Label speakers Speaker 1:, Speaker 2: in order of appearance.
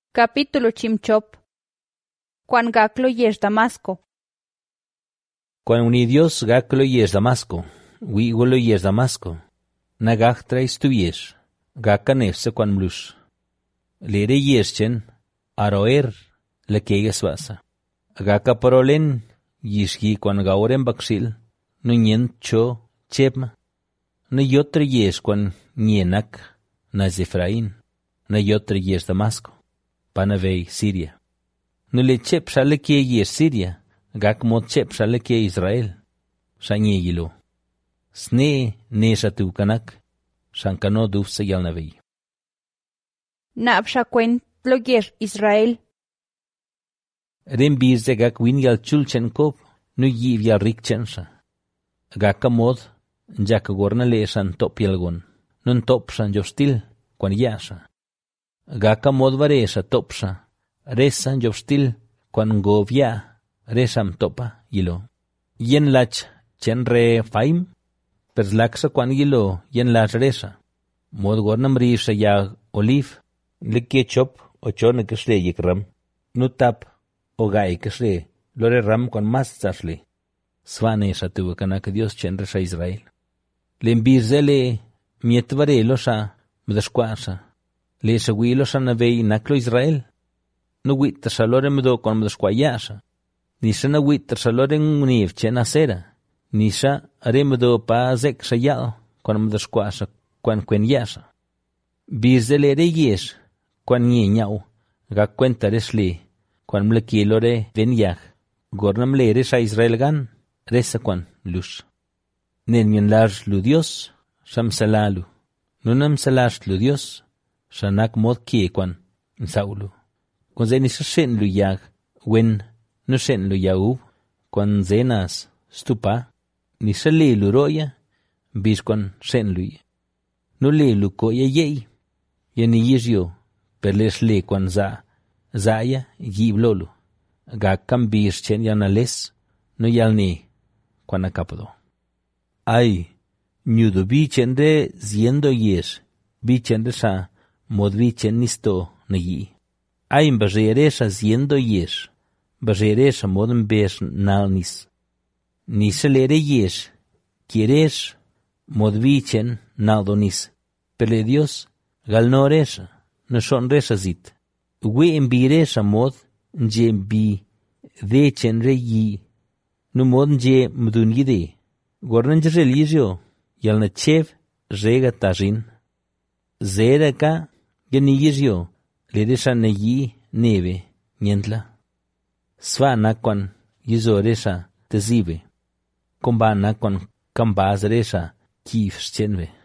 Speaker 1: Capítulo chimchop. Cuan gaclo yesh Damasco.
Speaker 2: Cuan uni Dios gaclo yesh Damasco, wigolo yesh Damasco, nagach trais tu yesh, gaka nefse cuan mlush. Lere yeshchen, aroer, le keges basa. Gaka parolen, yishgi cuan gauren bakshil, no nyen cho, chepma. No yotre yesh cuan nyenak, na Zefrain, no yotre yesh Damasco, panavei Siria. No le chep shale ke yesh Siria, gak mod chep shale ke Israel, shanye yilo. Sne nesha tu kanak, shankano dufse yalnavei.
Speaker 1: Napsha lo yesh Israel.
Speaker 2: Ren birze gak win yal chulchen kop, no yiv yal rikchensha. Gaka mod, jaka gorna le shan top yalgon, nun top shan jostil, kwan yasha. Gaka mod varesha topsha, resan jostil, kwan govya, resam topa yilo. Yen lach chen re faim, perslaksa kwan yilo yen lach resha. Mod gorna mrisha ya oliv, likie chop o chone kisle yikram, nutap o gai kisle, lore ram kwan mas zasle. Svane sha tuwa kanak Dios chen resha Israel. Lembizele mietvare losha mdashkwasha. Le shawilo sha navei naklo Israel. No wita shalore mdo kon mdashkwayasha. Nisha na wita shalore nguniv chen asera. Nisha are mdo pa zek shayal kon mdashkwasha kwan kwen yasha. Bizele re yesh kwan nye nyau. Ga kwenta resli kwan mlekilore ven yah. Gornam le resha Israel gan resa kwan lush. Nenyen laj lu Dios sham salalu. Nunam salash lu Dios shanak mod kie kwan saulu. Kwan zeni shen lu yag wen no shen lu yau kwan zenas stupa ni shale lu roya bis kwan shen lu. No le lu ko ye ni yizyo perles le kwan zaya yiblolu. Gakam bis chen yanales no yalni kwan akapdo. Ay, nyudo bichen de ziendo yesh, bichen de sha, mod bichen nisto na yi. Ay, mbajeresha ziendo yesh, bajeresha mod mbesh nalnis. Niselere yesh, quieres mod bichen naldonis. Pele Dios, galnoresha, no son resha zit. We embiresha mod, nje bi, dechen re yi, no mod nje mdunide. Gornan religio, yal na chev rega tajin. Zera ka, yanigio, le resha na yi neve, nientla. Sva nakwan, yizo resha tezive. Komba nakwan kambaz resha, kif schenve.